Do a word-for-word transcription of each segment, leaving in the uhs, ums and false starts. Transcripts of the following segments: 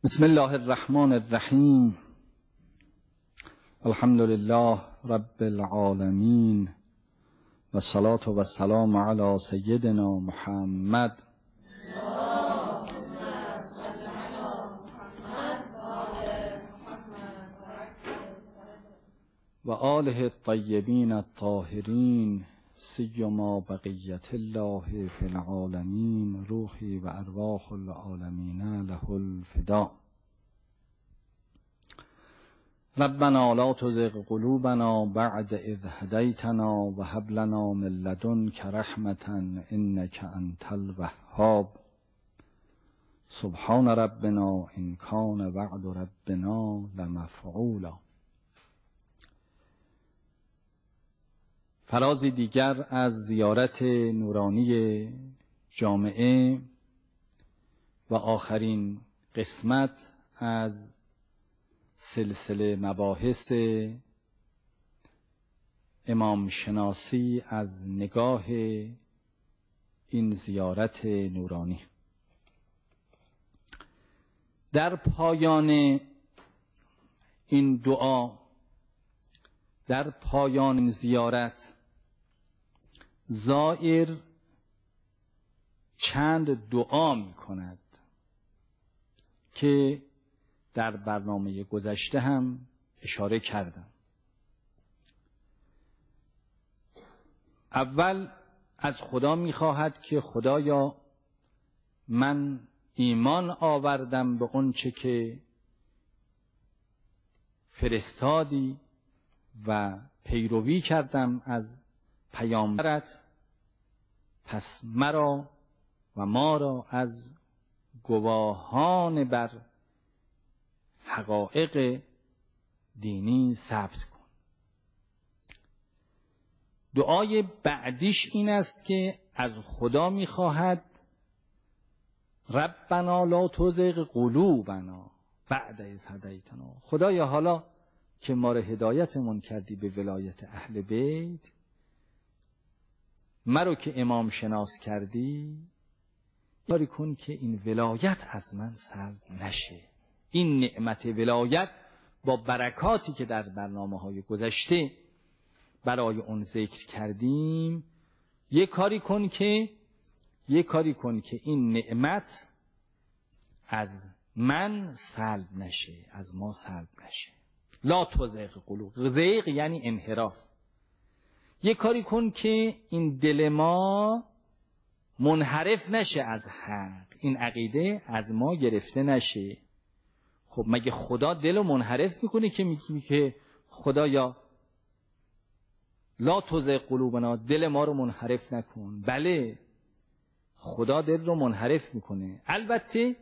بسم الله الرحمن الرحیم. الحمد لله رب العالمین و الصلاة و السلام علی سیدنا محمد و آله الطیبین الطاهرین سیما بقیت الله فی العالمین روحی و ارواح العالمین له الفدا. ربنا لا تزغ قلوبنا بعد اذ هدیتنا و هب لنا من لدنک رحمة انک انت الوهاب. سبحان ربنا ان کان وعد ربنا لمفعولا. فرازی دیگر از زیارت نورانی جامعه و آخرین قسمت از سلسله مباحث امام شناسی از نگاه این زیارت نورانی. در پایان این دعا، در پایان این زیارت، زائر چند دعا می کند که در برنامه گذشته هم اشاره کردم. اول از خدا می خواهد که خدایا من ایمان آوردم به اون چه که فرستادی و پیروی کردم از پیامبرت، پس مرا و ما را از گواهان بر حقایق دینی ثبت کن. دعای بعدیش این است که از خدا می‌خواهد ربنا لا تزغ قلوبنا بعد اذ هدیتنا. خدایا حالا که ما را هدایتمون کردی به ولایت اهل بیت، مرا که امام شناس کردی، کاری کن که این ولایت از من سلب نشه. این نعمت ولایت با برکاتی که در برنامه‌های گذشته برای اون ذکر کردیم، یک کاری کن که یک کاری کن که این نعمت از من سلب نشه، از ما سلب نشه. لا تزغ قلوب، زیغ یعنی انحراف. یک کاری کن که این دل ما منحرف نشه از حق، این عقیده از ما گرفته نشه. خب مگه خدا دل رو منحرف میکنه که میگه که خدایا لا تزغ قلوبنا، دل ما رو منحرف نکن؟ بله، خدا دل رو منحرف میکنه، البته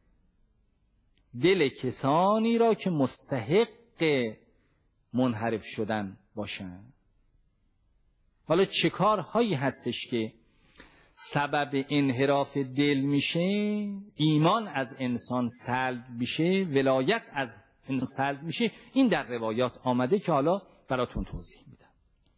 دل کسانی را که مستحق منحرف شدن باشن. حالا چه کارهایی هستش که سبب انحراف دل میشه؟ ایمان از انسان سلب میشه، ولایت از انسان سلب میشه. این در روایات آمده که حالا براتون توضیح میدم.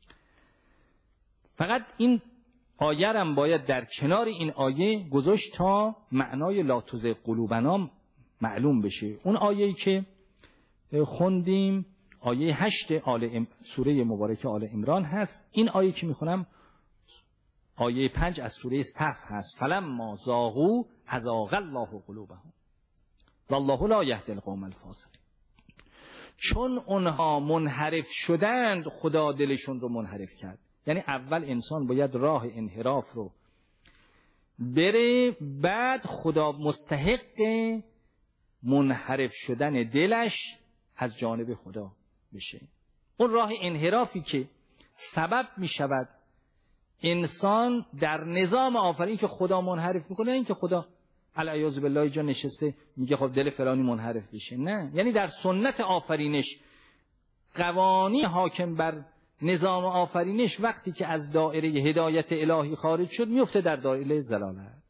فقط این آیه هم باید در کنار این آیه گذاشت تا معنای لا تزغ قلوبنا معلوم بشه. اون آیه‌ای که خوندیم آیه هشت آل سوره مبارکه آل عمران هست. این آیه که میخونم آیه پنج از سوره صف هست. فلما زاغوا ازاغ الله قلوبهم والله لا یهدی القوم الفاسقین. چون اونها منحرف شدند، خدا دلشون رو منحرف کرد. یعنی اول انسان باید راه انحراف رو بره، بعد خدا مستحق منحرف شدن دلش از جانب خدا بشه. اون راه انحرافی که سبب می شود انسان در نظام آفرین که خدا منحرف میکنه، این که خدا العیاذ بالله جا نشسته میگه خب دل فلانی منحرف بشه. نه، یعنی در سنت آفرینش قوانین حاکم بر نظام آفرینش وقتی که از دایره هدایت الهی خارج شد میفته در دایره ضلالت.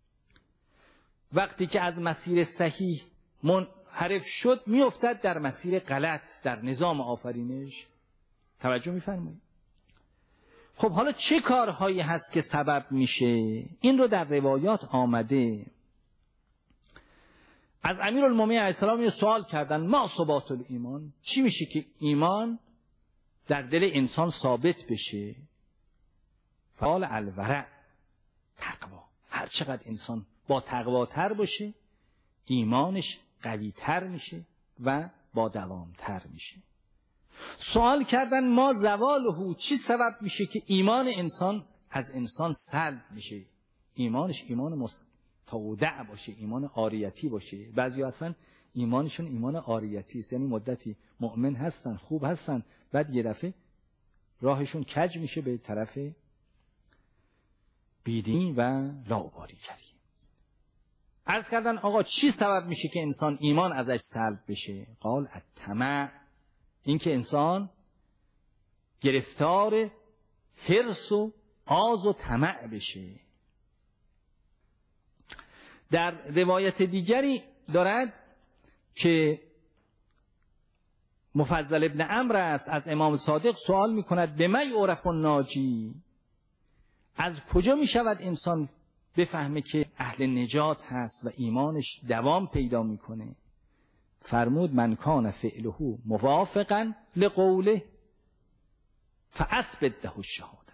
وقتی که از مسیر صحیح منحرف شد میافتد در مسیر غلط در نظام آفرینش. توجه میفرمایید؟ خب حالا چه کارهایی هست که سبب میشه؟ این رو در روایات آمده. از امیرالمومنین علیه السلام یه سوال کردن ما ثبات الایمان، چی میشه که ایمان در دل انسان ثابت بشه؟ فقال الورع، تقوا. هر چقدر انسان با تقواتر باشه ایمانش قوی تر میشه و با دوام تر میشه. سوال کردن ما زوالهو، چی سبب میشه که ایمان انسان از انسان سلب میشه، ایمانش ایمان مستودع باشه، ایمان عاریتی باشه. بعضی اصلا ایمانشون ایمان عاریتی است، یعنی مدتی مؤمن هستن خوب هستن بعد یه دفعه راهشون کج میشه به طرف بیدینی و لاابالیگری. عرض کردن آقا چی سبب میشه که انسان ایمان ازش سلب بشه؟ قال الطمع، این که انسان گرفتار حرص و آز و طمع بشه. در روایت دیگری دارد که مفضل ابن عمرو است از امام صادق سوال میکند به من یعرف الناجی، از کجا میشود انسان بفهمه که اهل نجات هست و ایمانش دوام پیدا میکنه؟ فرمود من کان فعله موافقا لقوله فاثبت له الشهاده.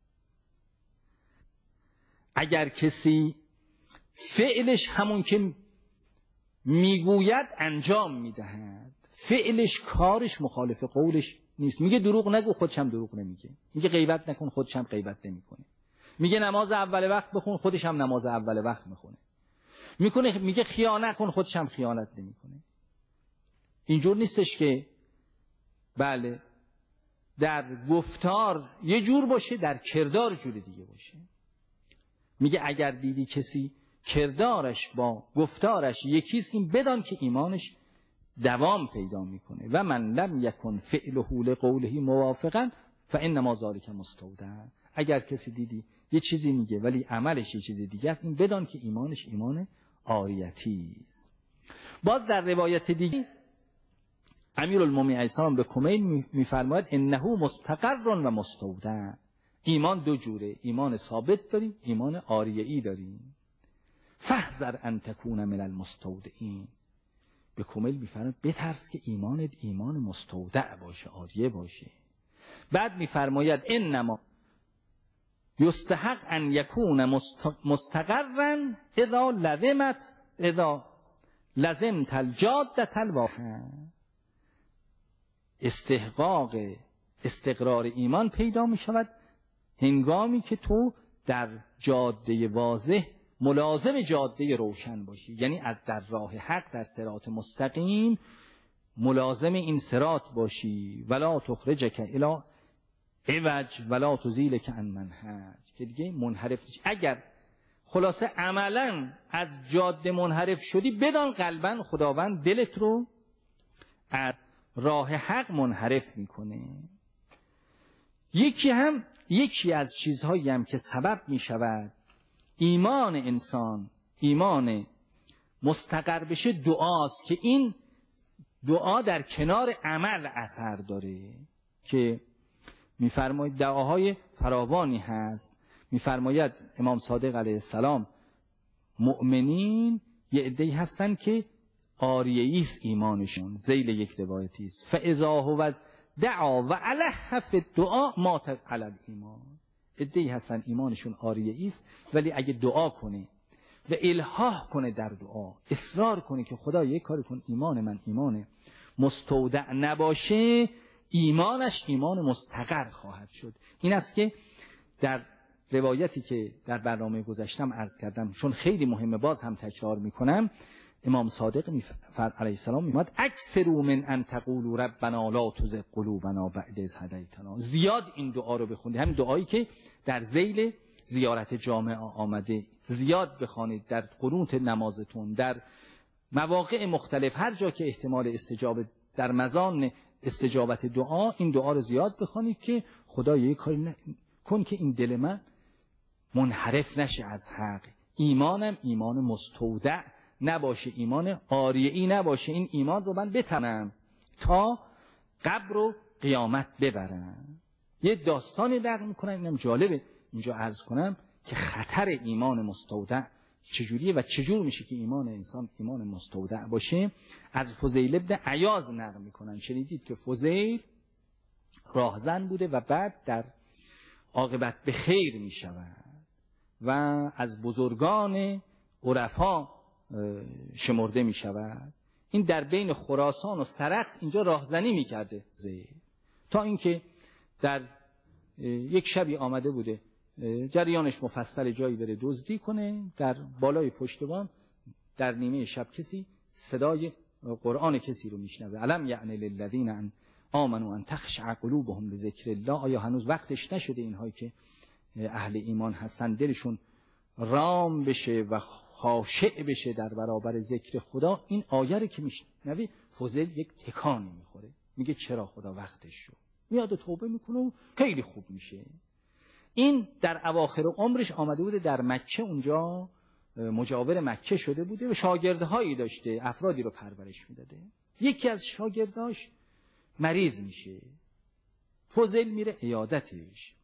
اگر کسی فعلش همون که میگوید انجام میدهد، فعلش کارش مخالف قولش نیست، میگه دروغ نگو خودش هم دروغ نمیگه، میگه غیبت نکن خودش هم غیبت نمیکنه، میگه نماز اول وقت بخون خودش هم نماز اول وقت میخونه، میکنه میگه خیانت کن خودش هم خیانت نمیکنه. اینجور نیستش که بله در گفتار یه جور باشه در کردار جور دیگه باشه. میگه اگر دیدی کسی کردارش با گفتارش یکیست، این بدان که ایمانش دوام پیدا میکنه. و من لم یکن فعله لقوله موافقا فانما ذلک مستودع. اگر کسی دیدی یه چیزی میگه ولی عملش یه چیز دیگه است، این بدان که ایمانش ایمان عاریتی است. باز در روایت دیگه امیرالمومنین علیه السلام به کمیل میفرماید انه مستقر و مستودع. ایمان دو جوره، ایمان ثابت داریم، ایمان عاریه‌ای داریم. فاحذر ان تکون من المستودعین. به کمیل میفرماید بترس که ایمانت ایمان مستودع باشه، عاریه باشه. بعد میفرماید انما یستحق ان یکون مستقرا اذا لزمت اذا لزمت الجاده الواقع. استحقاق استقرار ایمان پیدا می شود هنگامی که تو در جاده واضح ملازم جاده روشن باشی، یعنی از در راه حق در صراط مستقیم ملازم این صراط باشی. ولا تخرجک الی عوج ولا تزیلک عن منهج، که دیگه منحرف نشی. اگر خلاصه عملا از جاده منحرف شدی بدان قلبا خداوند دلت رو از راه حق منحرف میکنه. یکی هم یکی از چیزهایی هم که سبب میشود ایمان انسان ایمان مستقر بشه دعاست، که این دعا در کنار عمل اثر داره. که میفرماید دعاهای فراوانی هست. میفرماید امام صادق علیه السلام مؤمنین یه عده‌ای هستن که عاریه‌ای است ایمانشون، ذیل یک روایتی است فاذا هو دعا و علیه فی الدعاء مات علی الایمان. عده‌ای هستن ایمانشون عاریه‌ای است ولی اگه دعا کنه و الحاح کنه در دعا، اصرار کنه که خدا یک کاری کن ایمان من ایمان مستودع نباشه، ایمانش ایمان مستقر خواهد شد. این است که در روایتی که در برنامه گذاشتم عرض کردم، چون خیلی مهمه باز هم تکرار میکنم. امام صادق علیه السلام میگه اکثروا من ان تقولوا ربنا لا تزغ قلوبنا بعد اذ هدیتنا. زیاد این دعا رو بخونید، همین دعایی که در ذیل زیارت جامع آمده، زیاد بخوانید در قنوت نمازتون، در مواقع مختلف، هر جا که احتمال استجابه در مزان استجابت دعا، این دعا رو زیاد بخوانید که خدا یک کاری کن که این دل من منحرف نشه از حق، ایمانم ایمان مستودع نباشه، ایمان عاریه‌ای نباشه، این ایمان رو من بتونم تا قبر و قیامت ببرم. یه داستانی نقل میکنم، اینم جالبه اینجا عرض کنم که خطر ایمان مستودع چجوریه و چجور میشه که ایمان انسان ایمان مستودع باشه. از فضیل ابن عیاض نقل میکنن شنیدید که فضیل راهزن بوده و بعد در عاقبت به خیر میشود و از بزرگان عرفا شمرده میشود. این در بین خراسان و سرخس اینجا راهزنی میکرده تا اینکه در یک شبی آمده بوده جریانش مفصل جایی بره دزدی کنه، در بالای پشتبان در نیمه شب کسی صدای قرآن کسی رو میشنوه. علم یعنی للذین ان آمنوا ان تخشع قلوبهم لذکر الله. آیا هنوز وقتش نشده اینهایی که اهل ایمان هستن دلشون رام بشه و خاشع بشه در برابر ذکر خدا؟ این آیه رو که میشنوه فضل یک تکانی میخوره، میگه چرا خدا وقتش شد، میاد و توبه میکنه و خیلی خوب میشه. این در اواخر عمرش آمده بوده در مکه، اونجا مجاور مکه شده بوده و شاگردهایی داشته، افرادی رو پرورش میداده. یکی از شاگرداش مریض میشه، فضل میره عیادتش،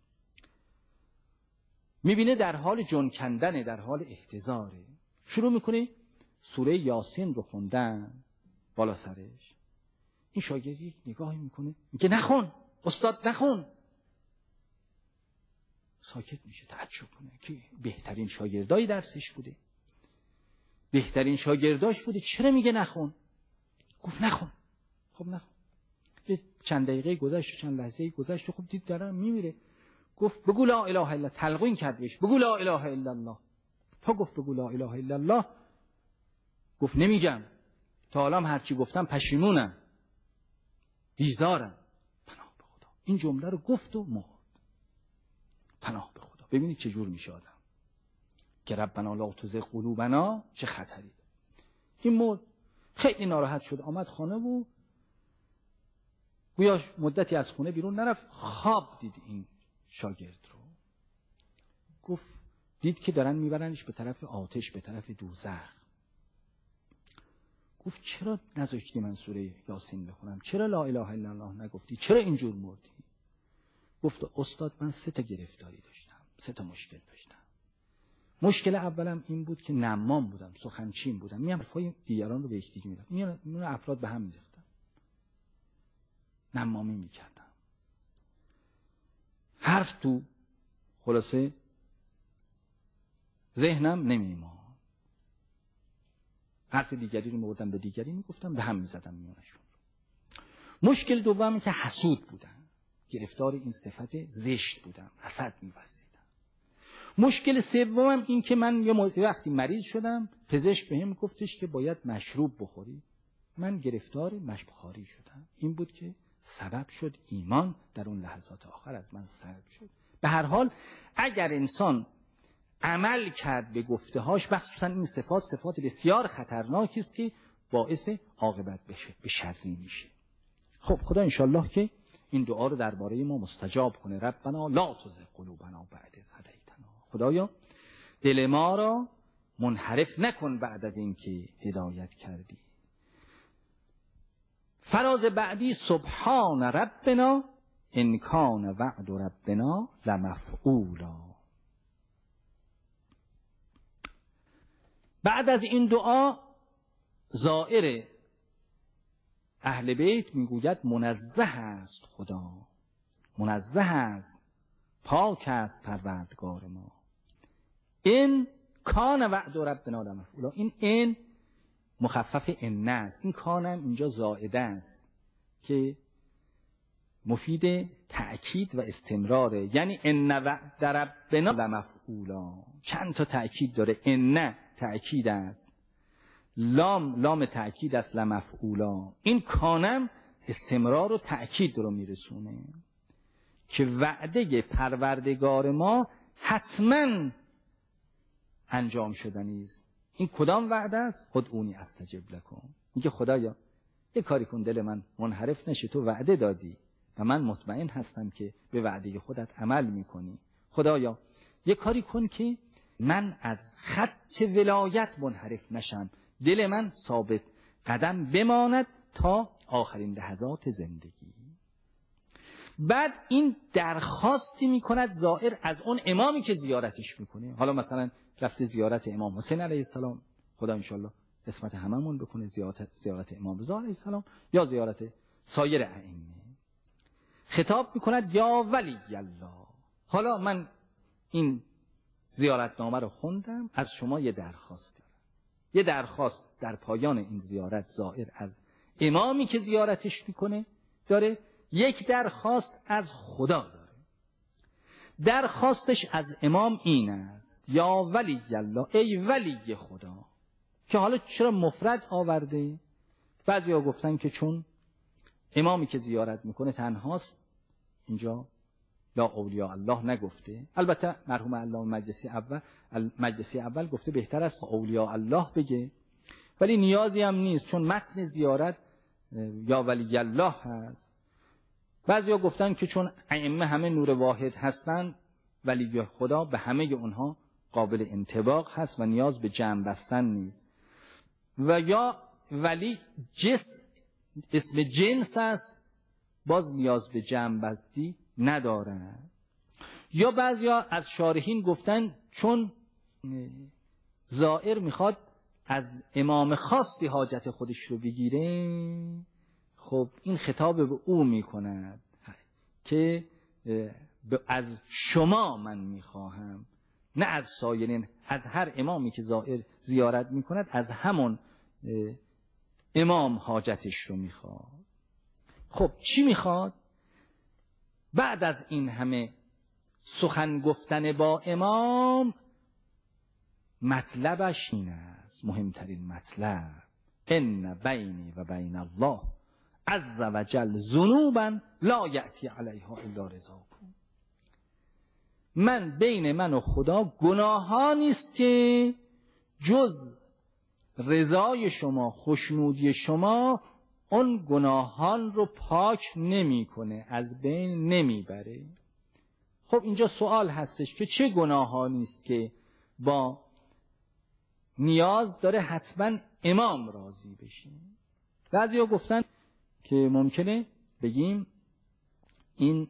میبینه در حال جن کندنه، در حال احتضاره، شروع میکنه سوره یاسین رو خوندن بالا سرش. این شاگرد یک نگاهی میکنه میگه نخون استاد نخون. ساکت میشه، تعجب کنه که بهترین شاگردای درسش بوده، بهترین شاگرداش بوده، چرا میگه نخون؟ گفت نخون. خب نخون. یه چند دقیقه گذشت، چند لحظه گذشت، خب دید دارم میمیره. گفت بگو لا اله الا الله. تلقین کرد بهش بگو لا اله الا الله. تا گفت بگو لا اله الا الله گفت نمیگم، تا حالا هرچی گفتم پشیمونم، بیزارم، پناه به خدا. این جمله رو گفت و مرد. پناه به خدا. ببینید چه جور میشه آدم که ربنا لا تزغ قلوبنا، چه خطری. این مرد، خیلی ناراحت شد، آمد خانه و گویا مدتی از خونه بیرون نرفت. خواب دید این شاگرد رو، گفت دید که دارن میبرنش به طرف آتش، به طرف دوزخ. گفت چرا نذاشتی من سوره یاسین بخونم؟ چرا لا اله الا الله نگفتی؟ چرا اینجور مردی؟ گفت استاد من سه تا گرفتاری داشتم، سه تا مشکل داشتم. مشکل اولم این بود که نمام بودم، سخنچین بودم، میام حرفای دیگران رو به یک دیگه میرفتم، میام افراد به هم میریختم، نمامی میکردم، حرف تو خلاصه ذهنم نمیمان، حرف دیگری رو میبردم به دیگری میگفتم، به هم میزدم میونشون. مشکل دوم که حسود بودم، گرفتار این صفت زشت بودم، حسد می‌ورزیدم. مشکل سومم این که من یه وقتی مریض شدم، پزشک بهم گفتش که باید مشروب بخوری، من گرفتار مشروبخواری شدم. این بود که سبب شد ایمان در اون لحظات آخر از من سلب شد. به هر حال اگر انسان عمل کرد به گفته‌هاش، مخصوصا این صفات صفات بسیار خطرناکی است که باعث عاقبت بشه، به شری میشه. خب خدا انشالله که این دعا رو درباره ما مستجاب کنه. ربنا لا تزغ قلوبنا بعد اذ هدیتنا. خدایا دل ما را منحرف نکن بعد از این که هدایت کردی. فراز بعدی سبحان ربنا ان کان وعد ربنا لمفعولا. بعد از این دعا زائر اهل بیت میگوید منزه است خدا، منزه است، پاک است پروردگار ما. این کان وعد ربنا لمفعولا. این این مخفف ان است، این کانم اینجا زائده است که مفید تأکید و استمراره، یعنی ان وعد ربنا لمفعولا. چند تا تأکید داره، ان تأکید است، لام لام تأکید است، لمفعولا. این کانم استمرار و تأکید رو میرسونه که وعده پروردگار ما حتما انجام شدنی است. این کدام وعده است؟ ادعونی استجب لکم. میگه خدایا یه کاری کن دل من منحرف نشه، تو وعده دادی و من مطمئن هستم که به وعده خودت عمل میکنی. خدایا یه کاری کن که من از خط ولایت منحرف نشم، دل من ثابت قدم بماند تا آخرین لحظات زندگی. بعد این درخواستی میکند زائر از اون امامی که زیارتش میکنه. حالا مثلا رفته زیارت امام حسین علیه السلام، خدا انشالله قسمت هممون بکنه زیارت زیارت امام رضا علیه السلام، یا زیارت سایر ائمه. خطاب میکند یا ولی الله، حالا من این زیارتنامه رو خوندم، از شما یه درخواست دارم. یه درخواست در پایان این زیارت زائر از امامی که زیارتش میکنه داره، یک درخواست از خدا داره. درخواستش از امام این است یا ولی الله، ای ولی خدا. که حالا چرا مفرد آورده؟ بعضیا گفتن که چون امامی که زیارت میکنه تنهاست، اینجا یا اولیاء الله نگفته. البته مرحوم علامه مجلسی اول مجلسی اول گفته بهتر است اولیاء الله بگه، ولی نیازی هم نیست چون متن زیارت یا ولی الله هست. بعضیا گفتن که چون ائمه همه نور واحد هستن، ولی خدا به همه اونها قابل انطباق هست و نیاز به جمع بستن نیست. و یا ولی جس اسم جنس است، باز نیاز به جمع بستی نداره. یا بعضیا از شارحین گفتن چون زائر میخواد از امام خاصی حاجت خودش رو بگیره، خب این خطاب به او میکند که از شما من میخواهم، نه از سایرین، از هر امامی که زائر زیارت میکند از همون امام حاجتش رو میخواد. خب چی میخواد؟ بعد از این همه سخن گفتن با امام، مطلبش این است، مهمترین مطلب، ان بینی و بین الله عز و جل ذنوبا لا یأتی علیها الا رضاکم. من بین من و خدا گناهانی است که جز رضای شما، خوشنودی شما، اون گناهان رو پاک نمیکنه، از بین نمیبره. خب اینجا سوال هستش که چه گناهانی است که با نیاز داره حتما امام راضی بشه؟ بعضیا گفتن که ممکنه بگیم این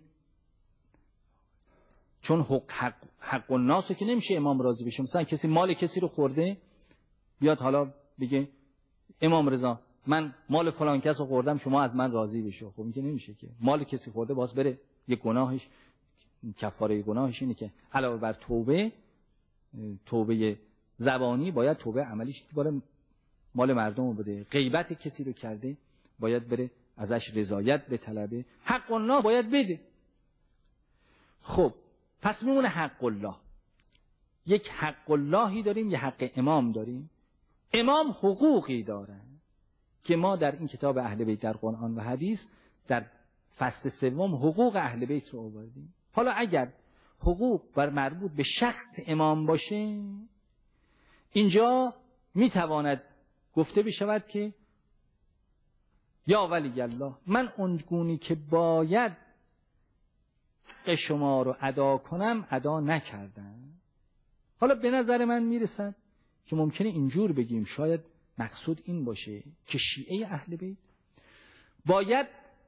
چون حق حق, حق الناس که نمیشه امام راضی بشه. مثلا کسی مال کسی رو خورده، بیاد حالا بگه امام رضا من مال فلان کس رو خوردم شما از من راضی بشو. خب این که نمیشه که. مال کسی خورده باز بره یه گناهش، کفاره گناهش اینه که علاوه بر توبه توبه زبانی باید توبه عملیش باره مال مردم رو بده. غیبت کسی رو کرده باید بره ازش رضایت به طلبه. حق الله باید بده. خب پس میمونه حق الله. یک حق اللهی داریم، یک حق امام داریم. امام حقوقی داره که ما در این کتاب اهل بیت در قرآن و حدیث در فصل سوم حقوق اهل بیت رو آوردیم. حالا اگر حقوق بر مربوط به شخص امام باشه، اینجا میتواند گفته بشود که یا ولی الله، من اونگونی که باید حق شما رو ادا کنم ادا نکردم. حالا به نظر من میرسد که ممکنه اینجور بگیم، شاید مقصود این باشه که شیعه اهل بیت باید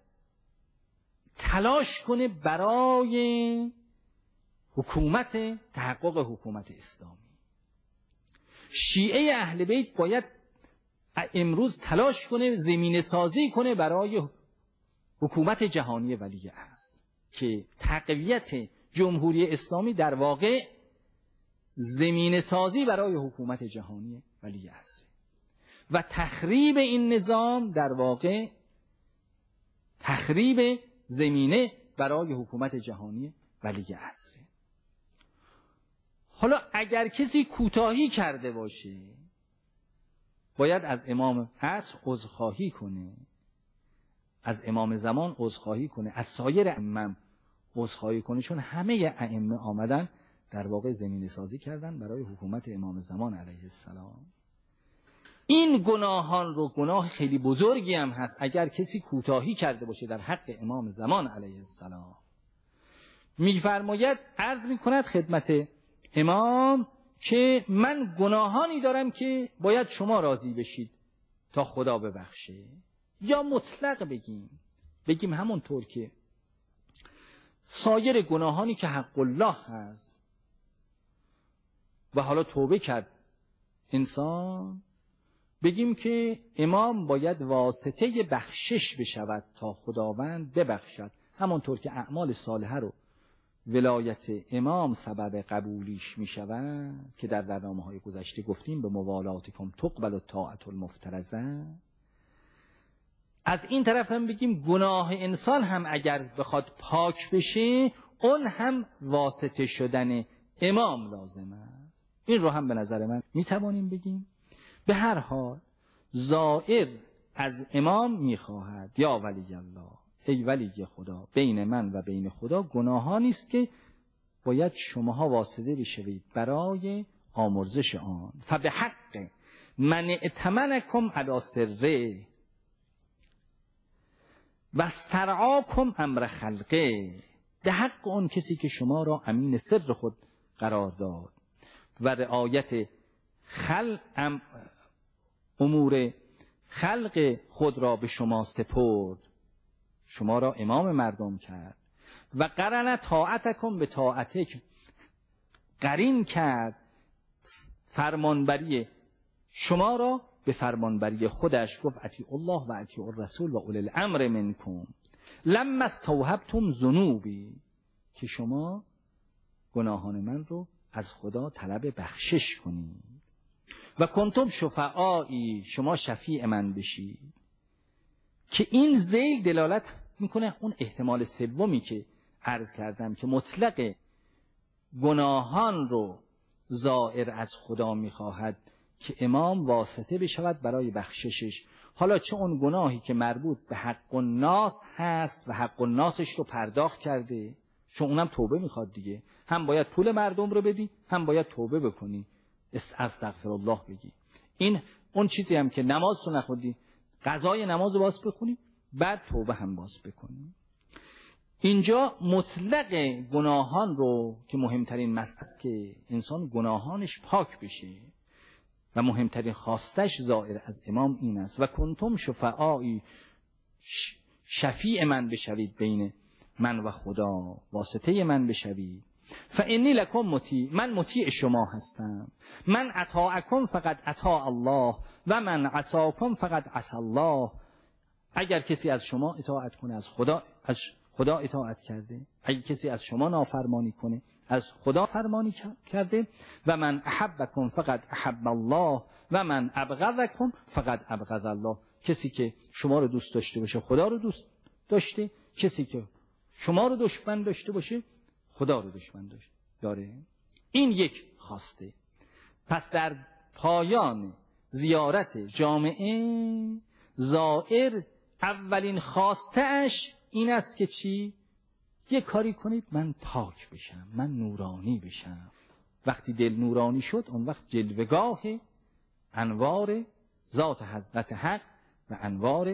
تلاش کنه برای حکومت، تحقق حکومت اسلامی. شیعه اهل بیت باید امروز تلاش کنه زمینه سازی کنه برای حکومت جهانی ولی عصر، که تقویت جمهوری اسلامی در واقع زمینه سازی برای حکومت جهانی ولی عصر و تخریب این نظام در واقع تخریب زمینه برای حکومت جهانی ولی عصر. حالا اگر کسی کوتاهی کرده باشه باید از امام عصر عذرخواهی کنه، از امام زمان عذرخواهی کنه، از سایر ائمه عذرخواهی کنه، چون همه ائمه آمدن در واقع زمینه سازی کردن برای حکومت امام زمان علیه السلام. این گناهان رو، گناه خیلی بزرگی هم هست اگر کسی کوتاهی کرده باشه در حق امام زمان علیه السلام. میفرماید عرض میکند خدمت امام که من گناهانی دارم که باید شما راضی بشید تا خدا ببخشه. یا مطلق بگیم بگیم همونطور که سایر گناهانی که حق الله هست و حالا توبه کرد انسان، بگیم که امام باید واسطه بخشش بشود تا خداوند ببخشد، همانطور که اعمال صالحه رو ولایت امام سبب قبولیش می شود که در برنامه های گذشته گفتیم به موالاتکم تقبل الطاعة المفترضه. از این طرف هم بگیم گناه انسان هم اگر بخواد پاک بشه اون هم واسطه شدن امام لازمه. این رو هم به نظر من می توانیم بگیم. به هر حال زائر از امام می خواهد یا ولی الله، ای ولی خدا، بین من و بین خدا گناهانی است که باید شماها واسطه بشوید برای آمرزش آن. فبحق من ائتمنکم علی سره و استرعاکم امر خلقه، به حق اون کسی که شما را امین سر خود قرار داد و رعایت خلق ام امور خلق خود را به شما سپرد، شما را امام مردم کرد. و قرن طاعتکم به طاعتک، قرین کرد فرمانبری شما را به فرمانبری خودش. گفت اطیعوا الله و اطیعوا الرسول و اولی الامر منکم لما استوهبتم ذنوبی، که شما گناهان من رو از خدا طلب بخشش کنید. و کنتم شفعایی، شما شفیع من بشید. که این ذیل دلالت میکنه اون احتمال سومی که عرض کردم که مطلق گناهان رو زائر از خدا میخواهد که امام واسطه بشود برای بخششش. حالا چه اون گناهی که مربوط به حق الناس هست و حق الناسش رو پرداخت کرده، چون اونم توبه میخواد دیگه، هم باید پول مردم رو بدی هم باید توبه بکنی، استغفر الله بگی. این اون چیزی هم که نماز رو نخوندی قضای نماز رو باز بخونی بعد توبه هم باز بکنی. اینجا مطلق گناهان رو که مهمترین مسئله است که انسان گناهانش پاک بشه و مهمترین خواستش زائر از امام این است. و کنتم شفعایی، شفیع من بشوید بین من و خدا، واسطه من بشوید. فانی لکم مطیع، من مطیع شما هستم. من اطاعکم فقط اطاع الله و من عصاکم فقط عصا الله. اگر کسی از شما اطاعت کنه از خدا از خدا اطاعت کرده، اگر کسی از شما نافرمانی کنه از خدا فرمانی کرده. و من احبکم فقط احب الله و من ابغضکم فقط ابغض الله. کسی که شما رو دوست داشته باشه خدا رو دوست داشته، کسی که شما رو دشمن داشته باشه خدا رو دشمن داره. این یک خواسته. پس در پایان زیارت جامعه زائر اولین خواسته اش این است که چی؟ یه کاری کنید من پاک بشم، من نورانی بشم. وقتی دل نورانی شد اون وقت جلوگاه انوار ذات حضرت حق و انوار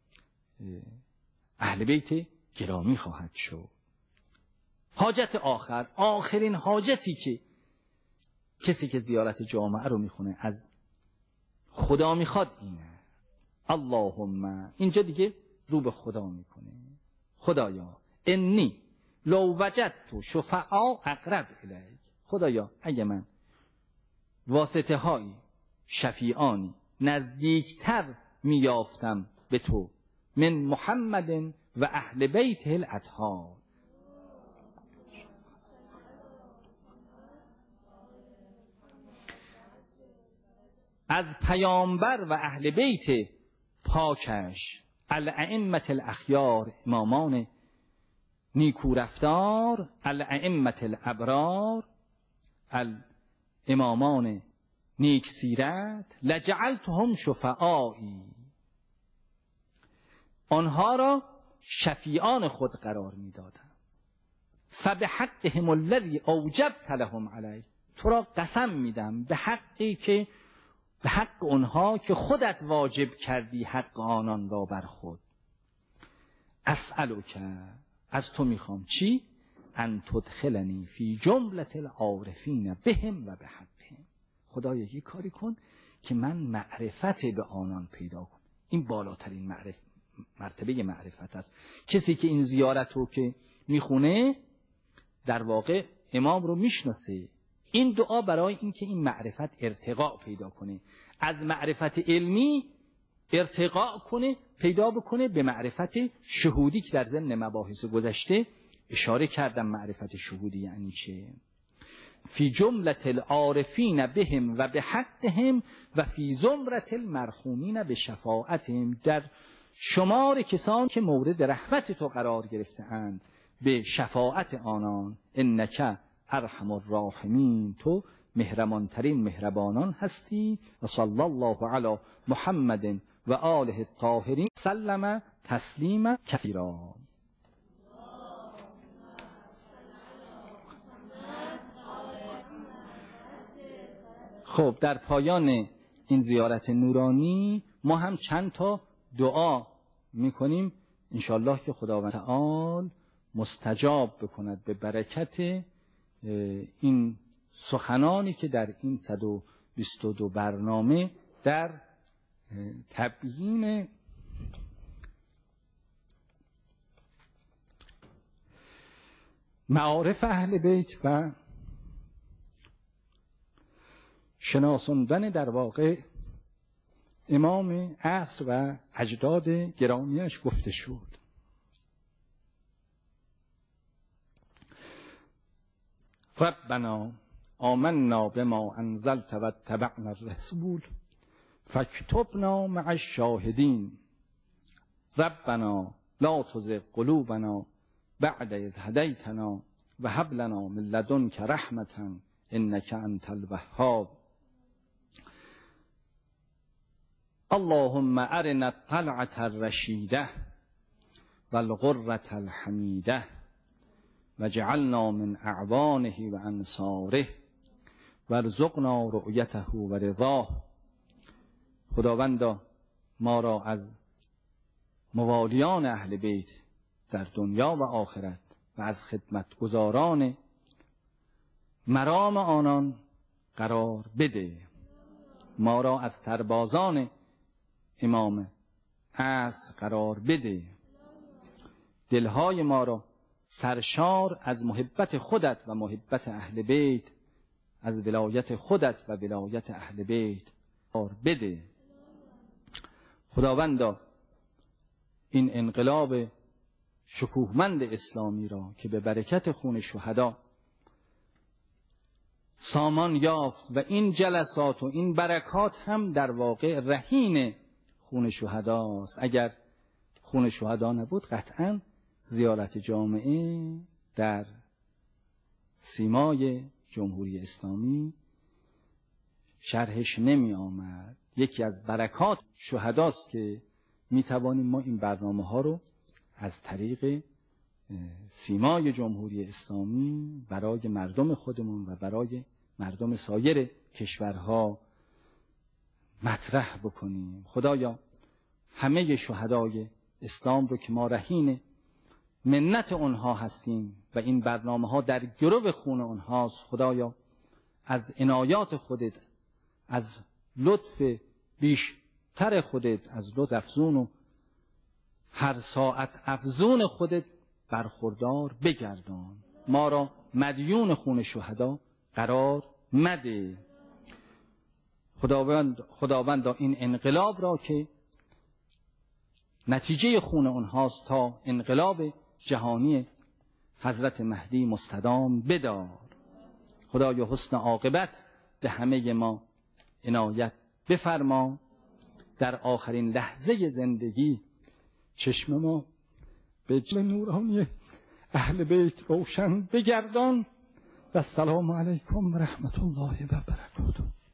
اهل بیت گرامی خواهد شد. حاجت آخر، آخرین حاجتی که کسی که زیارت جامعه رو میخونه از خدا میخواد این است. اللهم، اینجا دیگه رو به خدا میکنه. خدایا انی لو وجدت شفعاء اقرب الیک، خدایا اگه من واسطه های شفیعانی نزدیکتر میافتم به تو من محمد و اهل بیته الاطهار، از پیامبر و اهل بیت پاکش، الائمه الاخیار، امامان نیکو رفتار، الائمه الابرار، الامامان نیک سیرت، لجعلتهم شفعایی، آنها را شفیعان خود قرار میدادم. فبحقهم الذی اوجبت لهم علی، تو را قسم میدم به حقی که به حق اونها که خودت واجب کردی حق آنان را بر خود. اسألک، از تو میخوام چی؟ ان تدخلنی فی جملة العارفین بهم و بحقهم، خدایا یک کاری کن که من معرفت به آنان پیدا کنم. این بالاترین معرف... مرتبه معرفت است. کسی که این زیارت رو که میخونه در واقع امام رو میشناسه. این دعا برای اینکه این معرفت ارتقا پیدا کنه، از معرفت علمی ارتقا کنه، پیدا بکنه به معرفت شهودی که در ضمن مباحث گذشته اشاره کردم. معرفت شهودی یعنی چه؟ فی جملت العارفین بهم و به حقهم و فی زمرت المرحومین به شفاعتهم، در شمار کسان که مورد رحمت تو قرار گرفته اند به شفاعت آنان. انک ارحم الراحمین، تو مهربانترین مهربانان هستی. و صلی الله علی محمد و آله الطاهرین سلم تسلیما کثیرا. خب در پایان این زیارت نورانی ما هم چند تا دعا میکنیم انشالله که خداوند تعالی مستجاب بکند به برکت این سخنانی که در این صد و بیست و دو برنامه در تبیین معارف اهل بیت و شناساندن در واقع امام عصر و اجداد گرامیش گفته شد. ربنا آمنا بما انزلت و اتبعنا الرسول فاکتبنا مع الشاهدین. ربنا لا تزغ قلوبنا بعد اذ هدیتنا و هب لنا من لدنک رحمة انک انت الوهاب. اللهم ارنا الطلعة الرشیده والغرة الحمیده وجعلنا من اعوانه و انصاره وارزقنا رؤیته و رضاه. خداوندا ما را از موالیان اهل بیت در دنیا و آخرت و از خدمتگزاران مرام آنان قرار بده. ما را از سربازان امام عصر قرار بده. دلهای ما را سرشار از محبت خودت و محبت اهل بیت، از ولایت خودت و ولایت اهل بیت قرار بده. خداوندا این انقلاب شکوهمند اسلامی را که به برکت خون شهدا سامان یافت و این جلسات و این برکات هم در واقع رهین خون شهداست. اگر خون شهدا نبود قطعاً زیارت جامعه در سیمای جمهوری اسلامی شرحش نمی آمد. یکی از برکات شهداست که می توانیم ما این برنامه ها رو از طریق سیمای جمهوری اسلامی برای مردم خودمون و برای مردم سایر کشورها مطرح بکنیم. خدایا همه شهدای اسلام رو که ما رهین منت اونها هستیم و این برنامه ها در گرو خون اونهاست، خدایا از عنایات خودت، از لطف بیشتر خودت، از لطف افزون و هر ساعت افزون خودت برخوردار بگردان. ما را مدیون خون شهدا قرار مده. خداوند خداوند این انقلاب را که نتیجه خون اونهاست تا انقلاب جهانی حضرت مهدی مستدام بدار. خدایا حسن عاقبت به همه ما عنایت بفرما. در آخرین لحظه زندگی چشم ما به جل نورانی اهل بیت روشن بگردان. و السلام علیکم و رحمت الله و برکاته.